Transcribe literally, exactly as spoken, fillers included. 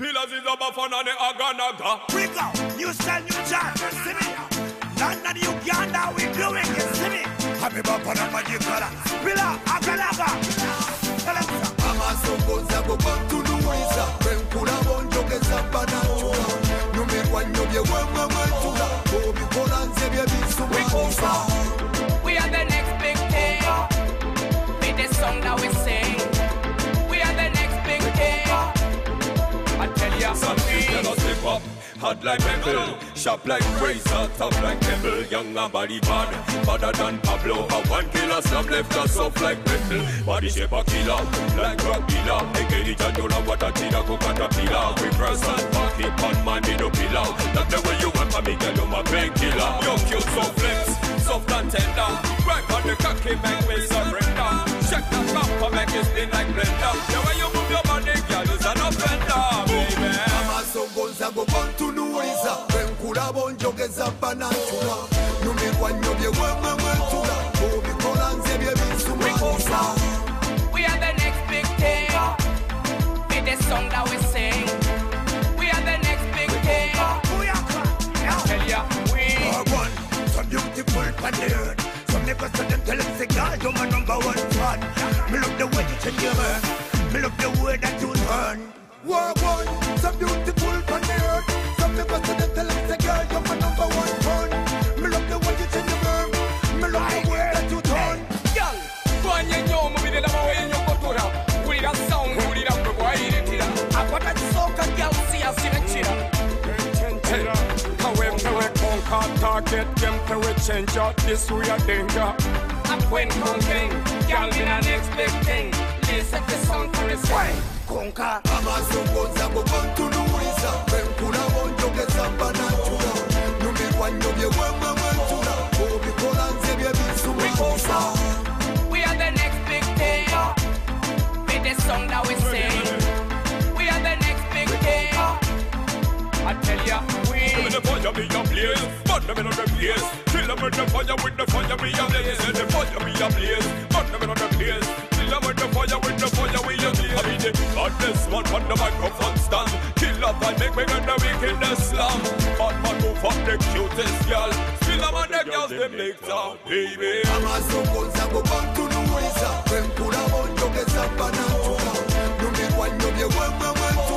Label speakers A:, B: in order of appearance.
A: Spillers is a bafana ne aganaga.
B: We go, new style, new chart, you see me? London, Uganda, we doing, you see me? Happy bafana magic color. Spiller, aganaga.
C: Amasokoza go back to Louisa. Benkula bonjogeza banachula. Numirwa nyobye wemwe mwetula. Obi kolanze bye bisuma.
D: We are the next big thing. With the song that we sing. We are the next big thing. I tell ya
A: something. Gonna slip up, hot like metal, sharp like razor, tough like pebble. Young and body bad, badder than Pablo. A one killer slap left us soft like metal. Body shape a killer, like rock dealer. Ekeri jadola watatira ko caterpillar. We press and park it on my middle pillar. That's the way you want me, girl, you're my painkiller. You're cute, so flex, soft and tender. Right on the cocky, make me surrender. Check that bumper, make it spin like blender. The way you move your body, girl, is an offender, baby.
C: Amasokoza go back to Louisa. Benkula bonjogeza banachula. Numirwa nyobye wemwe mwetula. Obi kolanze bye bisuma.
D: We are the next big thing. With the song that we sing. We are the next big thing. I tell ya, we
B: are one. So beautiful and weird. Some niggas to them tell them say, God, you're my number one fan. Me love the way you change your hair. Me love the way that you turn.
C: War one, so beautiful and weird. Some niggas to them tell them say, God, you're my number one fan. Me love the way you change your hair. Me love the way that you turn.
D: Girl, go on you know me with the love way you go to that. With that sound, with that the boy in it. I got that soca girl see us in a chair.
A: When we conquer target, them to we change out this way a danger.
D: And when conquering, girl be the next big thing. Listen to song to his way.
B: Conquer.
C: Amasokoza go back to Louisa. Benkula bonjogeza banachula. Numirwa nyobye wemwe mwetula. Obi kolanze bye bisuma.
D: We are the next big thing. With the song that we sing. We are the next big thing. I tell ya, we
A: the fire be a blaze, burn them in the place. Kill them with the fire, with the fire be a blaze. The fire be a blaze, burn them in the place. Kill them with the fire, with the fire be a blaze. I mean the baddest one on the microphone stand. Kill up and make me get the wickedest slam. Bad man move up the cutest girl. Spill them on the girls, they make sound, baby.
C: Amasokoza go back to Louisa. Benkula bonjogeza banachula. Numirwa nyobye wemwe mwetula.